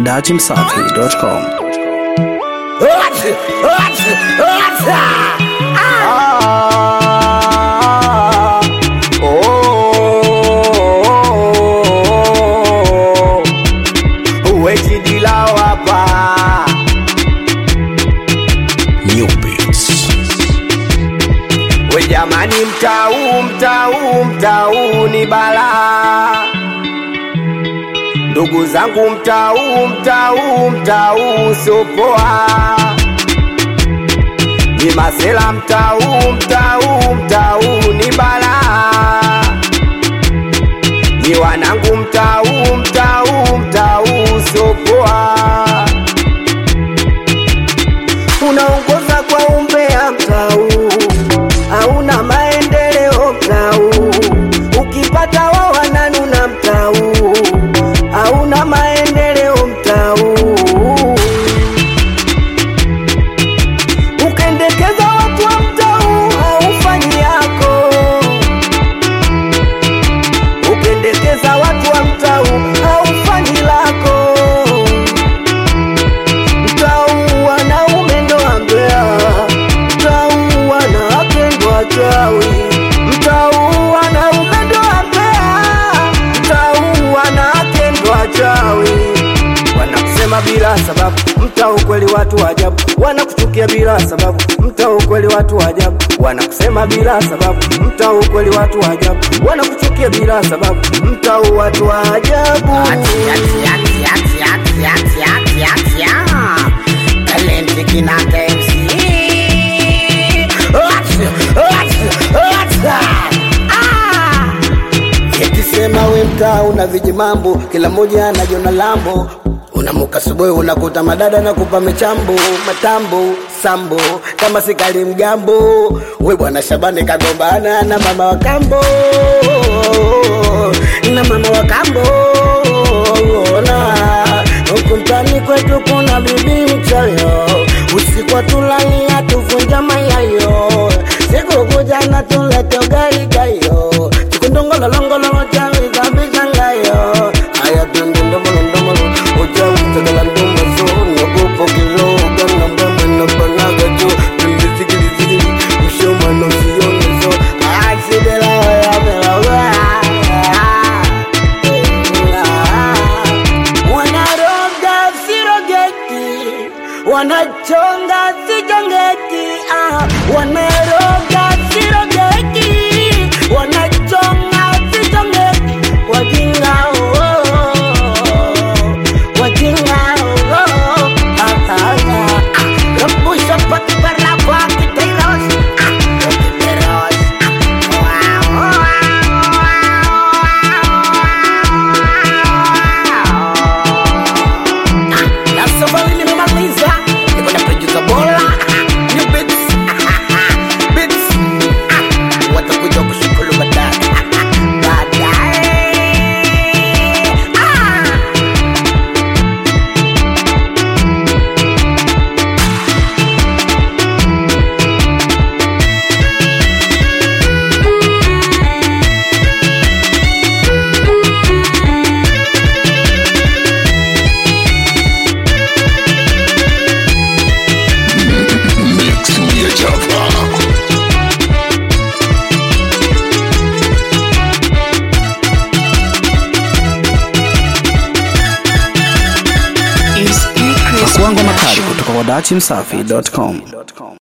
dachimsafi.com. Jamani, mtau ni bala. Ndugu zangu, mtau sio poa. Ni masela, mtau ni bala. Ni wanangu, mtau sio poa. Unaongoza kwa umbea mtau, hauna maendeleo mtau. Ukipata wao wananuna mtau, hauna maendeleo mtau. Ukendekeza watu wa mtau, haufanyi yako. Ukendekeza watu wa mtau, haufanyi lako. Mtau wanaume ndo ambea, mtau wanawake ndo wachawi. Mtau wanaume ndo ambea, mtau wanawake ndo wachawi. Wanakusema bila sababu, mtau kweli watu wa ajabu. Wanakuchukia bila sababu, mtau kweli watu wa ajabu. Wanakusema bila sababu, mtau kweli watu wa ajabu. Wanakuchukia bila sababu, mtau watu wa ajabu. Talenti kinaka MC. Yakisema we mtau na vijimambo, kila moja anajiona lambo. Unamuka asubuhi unakuta madada na kupa mechambo, matambo, sambo, kama sikali mgambo. We bwana Shabani kagombana na mama wa kambo, na mama wa kambo. Huku mtani kwetu kuna bibi mchayo, usiku tulani atuvunja mayayo. Siku kuja na tulete ugali gayo, chikundongolo longolo chawi zabisha ngayo. Aya tundindo molondomolo, uchawi tagala ndumba so. Nogupo kiloga na mbamba na banaga jo. Tundisikilizili, ushoma no sione so. Asidela ya melawa. Wanaroga sirogeti, wanachonga sijongeti. Wanaroga sirogeti, wanachonga sijongeti. Wajinga wajinga Rabusha pati barapa kitairos. Nasabali nimemaliza, niko na producer bola. New beats, beats. Watakuja kushukuru baadaye. Pakuangwa makali kutoka kwa dachimsafi.com.